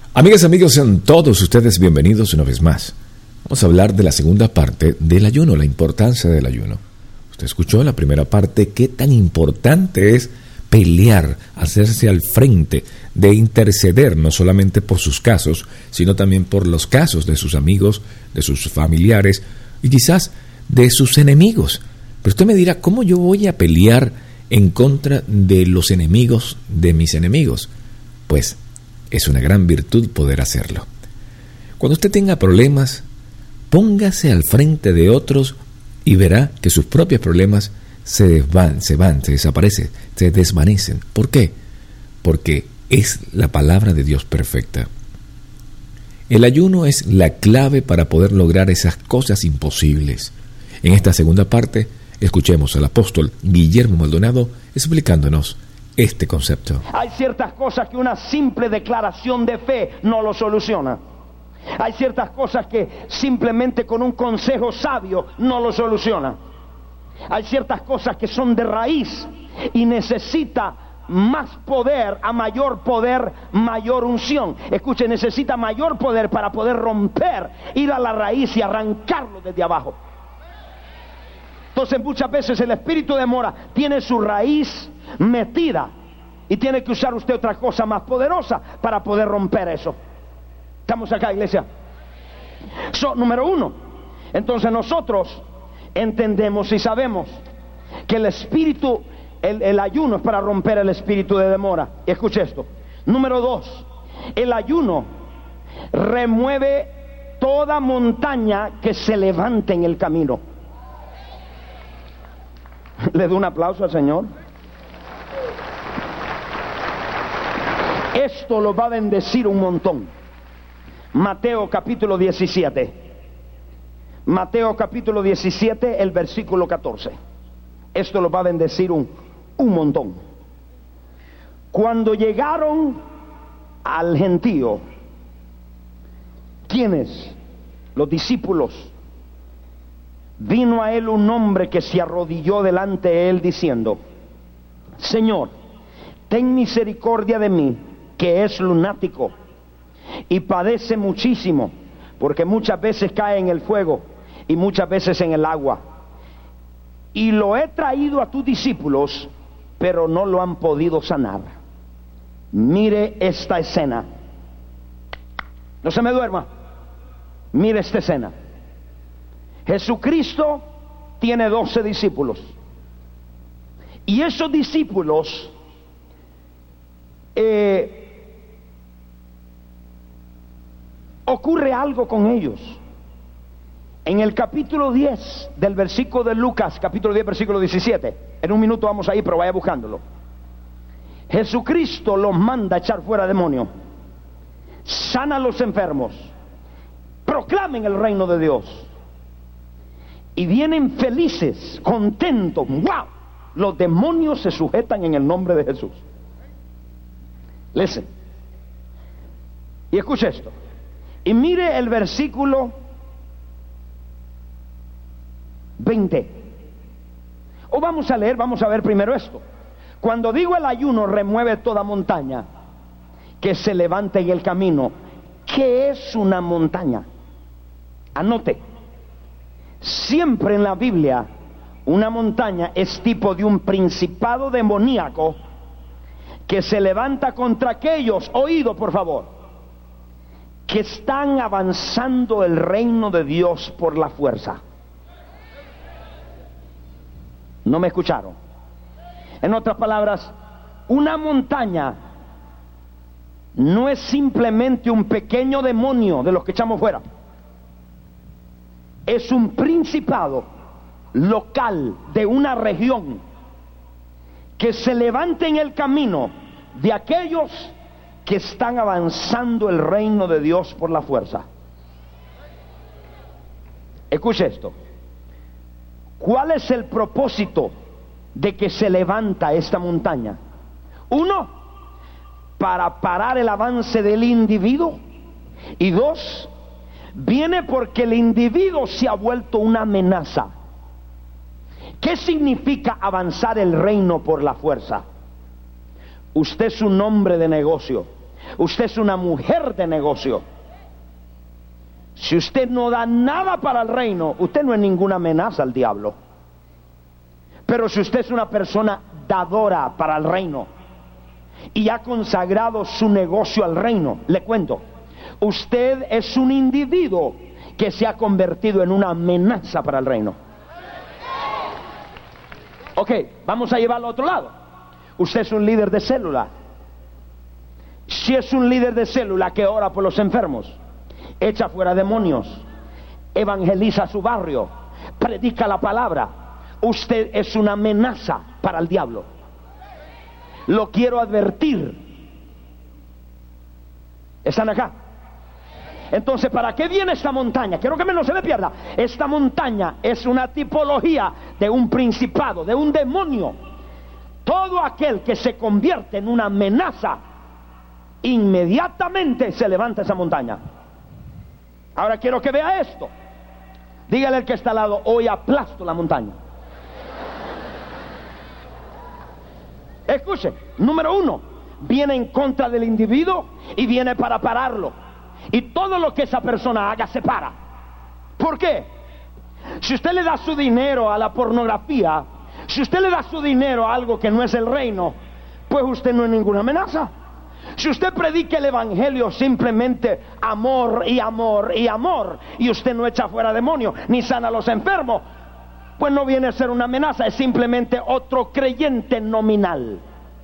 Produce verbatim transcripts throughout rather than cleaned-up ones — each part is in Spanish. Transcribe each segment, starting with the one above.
Amigas, amigos, sean todos ustedes bienvenidos una vez más. Vamos a hablar de la segunda parte del ayuno, la importancia del ayuno. Usted escuchó en la primera parte qué tan importante es pelear, hacerse al frente, de interceder no solamente por sus casos, sino también por los casos de sus amigos, de sus familiares y quizás de sus enemigos. Pero usted me dirá, ¿cómo yo voy a pelear en contra de los enemigos de mis enemigos? Pues es una gran virtud poder hacerlo. Cuando usted tenga problemas, póngase al frente de otros y verá que sus propios problemas se van, se van, se desaparecen, se desvanecen. ¿Por qué? Porque es la palabra de Dios perfecta. El ayuno es la clave para poder lograr esas cosas imposibles. En esta segunda parte, escuchemos al apóstol Guillermo Maldonado explicándonos este concepto. Hay ciertas cosas que una simple declaración de fe no lo soluciona. Hay ciertas cosas que simplemente con un consejo sabio no lo soluciona. Hay ciertas cosas que son de raíz y necesita más poder, a mayor poder, mayor unción. Escuche, necesita mayor poder para poder romper, ir a la raíz y arrancarlo desde abajo. Entonces muchas veces el espíritu de mora tiene su raíz metida y tiene que usar usted otra cosa más poderosa para poder romper eso. ¿Estamos acá, iglesia? So, número uno, entonces nosotros entendemos y sabemos que el espíritu, el, el ayuno es para romper el espíritu de demora. Y escuche esto. Número dos, el ayuno remueve toda montaña que se levante en el camino. Le doy un aplauso al Señor. Esto lo va a bendecir un montón. Mateo capítulo diecisiete. Mateo capítulo diecisiete, el versículo catorce. Esto lo va a bendecir un, un montón. Cuando llegaron al gentío, ¿quiénes? Los discípulos. Vino a él un hombre que se arrodilló delante de él diciendo: Señor, ten misericordia de mí, que es lunático y padece muchísimo, porque muchas veces cae en el fuego y muchas veces en el agua. Y lo he traído a tus discípulos, pero no lo han podido sanar. Mire esta escena. No se me duerma. Mire esta escena. Jesucristo tiene doce discípulos. Y esos discípulos eh, ocurre algo con ellos. En el capítulo diez del versículo de Lucas, capítulo diez, versículo diecisiete. En un minuto vamos ahí, pero vaya buscándolo. Jesucristo los manda a echar fuera demonios, sana a los enfermos, proclamen el reino de Dios. Y vienen felices, contentos. ¡Wow! Los demonios se sujetan en el nombre de Jesús. Listen. Y escuche esto. Y mire el versículo veinte. O vamos a leer, vamos a ver primero esto. Cuando digo el ayuno remueve toda montaña que se levante en el camino. ¿Qué es una montaña? Anote. Siempre en la Biblia, una montaña es tipo de un principado demoníaco que se levanta contra aquellos, oído por favor, que están avanzando el reino de Dios por la fuerza. ¿No me escucharon? En otras palabras, una montaña no es simplemente un pequeño demonio de los que echamos fuera. Es un principado local de una región que se levanta en el camino de aquellos que están avanzando el reino de Dios por la fuerza. Escuche esto. ¿Cuál es el propósito de que se levanta esta montaña? Uno, para parar el avance del individuo. Y dos, viene porque el individuo se ha vuelto una amenaza. ¿Qué significa avanzar el reino por la fuerza? Usted es un hombre de negocio. Usted es una mujer de negocio. Si usted no da nada para el reino, usted no es ninguna amenaza al diablo. Pero si usted es una persona dadora para el reino y ha consagrado su negocio al reino, le cuento, usted es un individuo que se ha convertido en una amenaza para el reino. Ok, vamos a llevarlo a otro lado. Usted es un líder de célula. Si es un líder de célula que ora por los enfermos, echa fuera demonios, evangeliza su barrio, predica la palabra, usted es una amenaza para el diablo. Lo quiero advertir. ¿Están acá? Entonces, ¿para qué viene esta montaña? Quiero que no se me pierda. Esta montaña es una tipología de un principado, de un demonio. Todo aquel que se convierte en una amenaza, inmediatamente se levanta esa montaña. Ahora quiero que vea esto. Dígale al que está al lado: hoy aplasto la montaña. Escuche, número uno, viene en contra del individuo y viene para pararlo. Y todo lo que esa persona haga se para. ¿Por qué? Si usted le da su dinero a la pornografía, si usted le da su dinero a algo que no es el reino, pues usted no es ninguna amenaza. Si usted predica el evangelio simplemente amor y amor y amor, y usted no echa fuera demonios ni sana a los enfermos, pues no viene a ser una amenaza, es simplemente otro creyente nominal.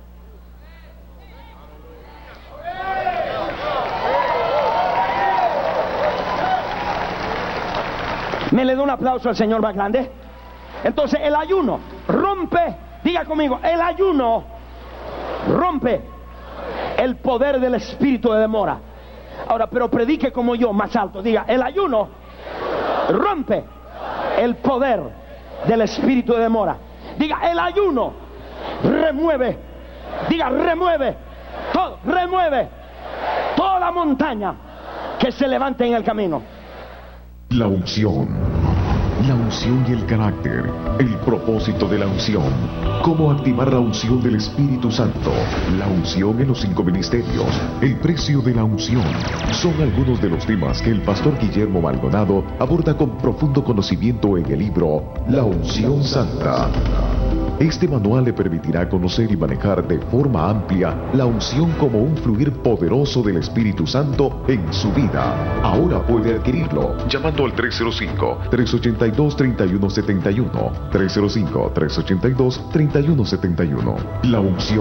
¿Me le da un aplauso al Señor más grande? Entonces el ayuno rompe, diga conmigo, el ayuno rompe el poder del espíritu de demora. Ahora, pero predique como yo, más alto, diga, el ayuno rompe el poder del espíritu de demora. Diga, el ayuno remueve, diga, remueve todo, remueve toda montaña que se levante en el camino. La unción, la unción y el carácter, el propósito de la unción, cómo activar la unción del Espíritu Santo, la unción en los cinco ministerios, el precio de la unción, son algunos de los temas que el pastor Guillermo Maldonado aborda con profundo conocimiento en el libro La Unción Santa. Este manual le permitirá conocer y manejar de forma amplia la unción como un fluir poderoso del Espíritu Santo en su vida. Ahora puede adquirirlo llamando al tres cero cinco, tres ocho dos, tres uno siete uno, tres cero cinco, tres ocho dos, tres uno siete uno. La unción.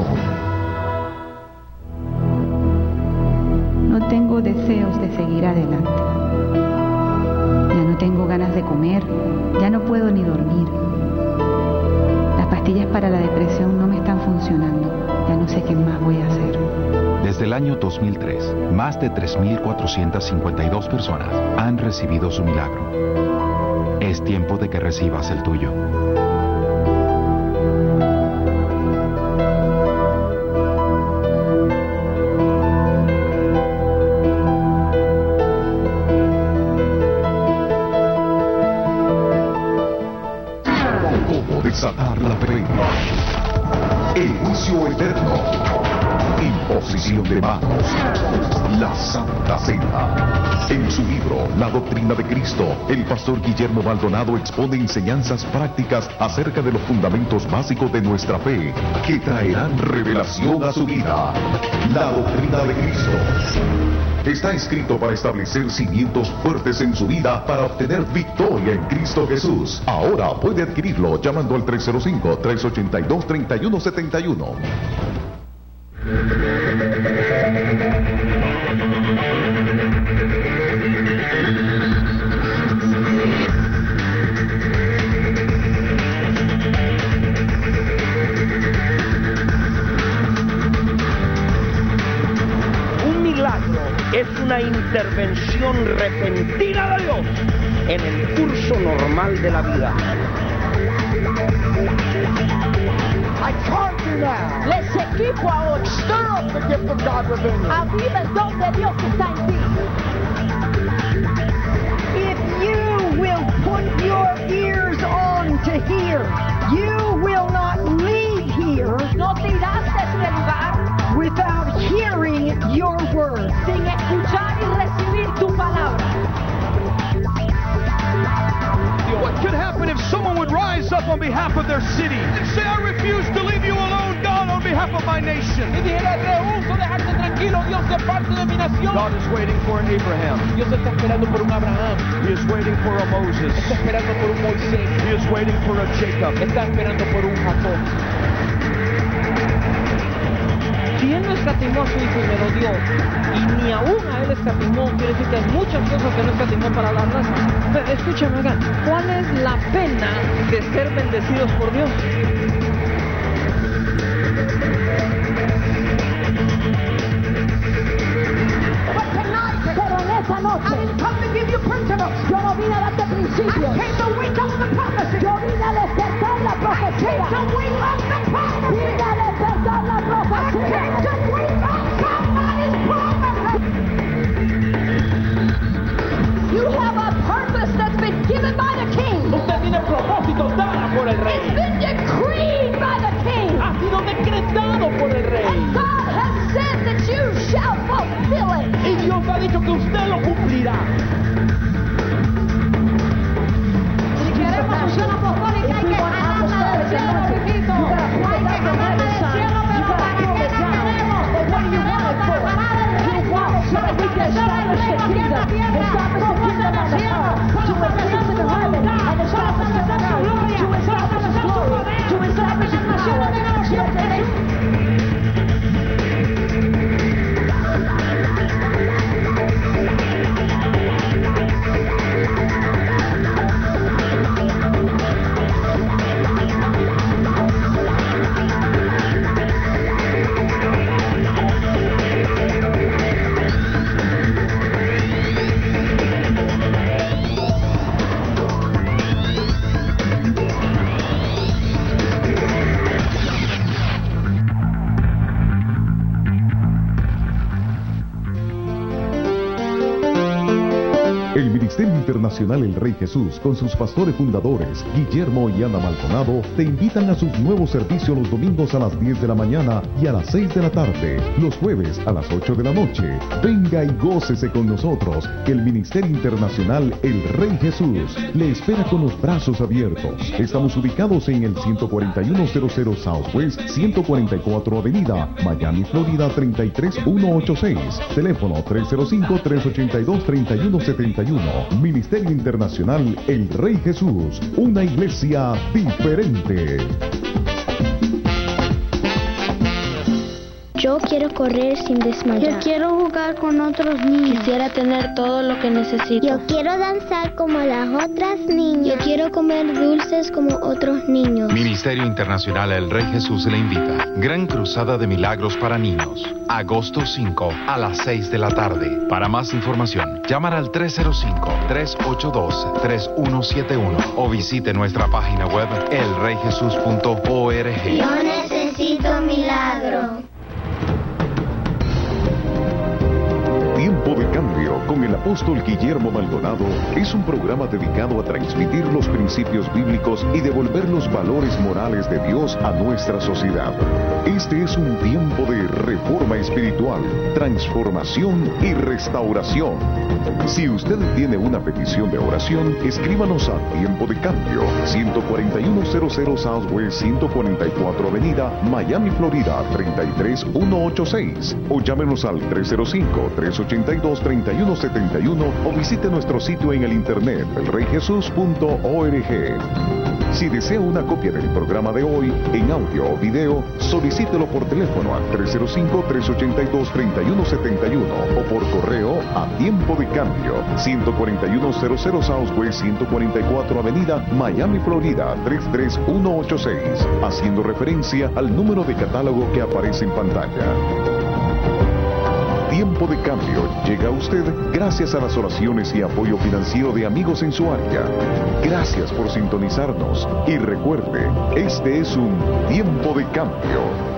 No tengo deseos de seguir adelante. Ya no tengo ganas de comer, ya no puedo ni dormir. Las pastillas para la depresión no me están funcionando. Ya no sé qué más voy a hacer. Desde el año dos mil tres, más de tres mil cuatrocientas cincuenta y dos personas han recibido su milagro. Es tiempo de que recibas el tuyo. Desatar la fe, el juicio eterno, imposición de manos, la Santa Cena. En su libro La Doctrina de Cristo, el pastor Guillermo Maldonado expone enseñanzas prácticas acerca de los fundamentos básicos de nuestra fe que traerán revelación a su vida. La Doctrina de Cristo está escrito para establecer cimientos fuertes en su vida para obtener victoria en Cristo Jesús. Ahora puede adquirirlo llamando al tres cero cinco, tres ocho dos, tres uno siete uno. Es una intervención repentina de Dios en el curso normal de la vida. I conjure now. Les equipo ahora. Stir up the gift of God within you. Aviva el don de Dios que está en ti. If you will put your ears on to hear, you will not leave here No te irás de este lugar without hearing your word. escuchar y recibir tu palabra. What could happen if someone would rise up on behalf of their city and say, I refuse to leave you alone, God, on behalf of my nation? Y dijera, rehuso dejarte tranquilo, Dios, de parte de mi nación. God is waiting for an Abraham. Dios está esperando por un Abraham. He is waiting for a Moses. Está esperando por un Moisés. He is waiting for a Jacob. Está esperando por un Jacob. Si Él no escatimó a su hijo y me lo dio, y ni aún a Él escatimó, quiere decir que hay muchas cosas que no escatimó para la raza. Pero escúchame acá, ¿cuál es la pena de ser bendecidos por Dios? Pero en esa noche, yo no vine a darte principios. Yo vine a despertar la profecía. Vine a despertar la profecía. You have a purpose that's been given by the king. Usted tiene propósito dado por el rey. It's been decreed by the king. Ha sido decretado por el rey. And God has said that you shall fulfill it. Y Dios ha dicho que usted lo cumplirá. Si queremos unción apostólica, hay que jalarla del cielo, repito. Hay que jalarla del cielo, pero ¿para qué la queremos? Para parar el reino, para que establishmos aquí en la tierra, como es en el cielo, para establishar su voluntad, para establecer su gloria, para establecer su poder, para establecer la nación de la nación de Dios. El Ministerio Internacional El Rey Jesús, con sus pastores fundadores, Guillermo y Ana Maldonado, te invitan a sus nuevos servicios los domingos a las diez de la mañana y a las seis de la tarde, los jueves a las ocho de la noche. Venga y gócese con nosotros, que el Ministerio Internacional El Rey Jesús le espera con los brazos abiertos. Estamos ubicados en el ciento cuarenta y uno cero cero Southwest ciento cuarenta y cuatro Avenida, Miami, Florida treinta y tres mil ciento ochenta y seis. Teléfono tres cero cinco, tres ocho dos, tres uno siete uno. Ministerio Internacional El Rey Jesús, una iglesia diferente. Yo quiero correr sin desmayar. Yo quiero jugar con otros niños. Quisiera tener todo lo que necesito. Yo quiero danzar como las otras niñas. Yo quiero comer dulces como otros niños. Ministerio Internacional El Rey Jesús le invita. Gran Cruzada de Milagros para Niños. Agosto cinco a las seis de la tarde. Para más información, llamar al tres cero cinco, tres ocho dos, tres uno siete uno o visite nuestra página web el rey jesús punto org. Yo necesito milagro. Tiempo de Cambio con el apóstol Guillermo Maldonado es un programa dedicado a transmitir los principios bíblicos y devolver los valores morales de Dios a nuestra sociedad. Este es un tiempo de reforma espiritual, transformación y restauración. Si usted tiene una petición de oración, escríbanos a Tiempo de Cambio, ciento cuarenta y uno cero cero Southwest ciento cuarenta y cuatro Avenida, Miami, Florida treinta y tres mil ciento ochenta y seis, o llámenos al tres cero cinco, tres ocho dos, tres uno siete uno o visite nuestro sitio en el internet el rey jesús punto org. Si desea una copia del programa de hoy, en audio o video, solicítelo por teléfono al tres cero cinco, tres ocho dos, tres uno siete uno o por correo a Tiempo de Cambio, ciento cuarenta y uno cero cero Southwest ciento cuarenta y cuatro Avenida, Miami, Florida treinta y tres mil ciento ochenta y seis, haciendo referencia al número de catálogo que aparece en pantalla. Tiempo de Cambio llega a usted gracias a las oraciones y apoyo financiero de amigos en su área. Gracias por sintonizarnos y recuerde, este es un Tiempo de Cambio.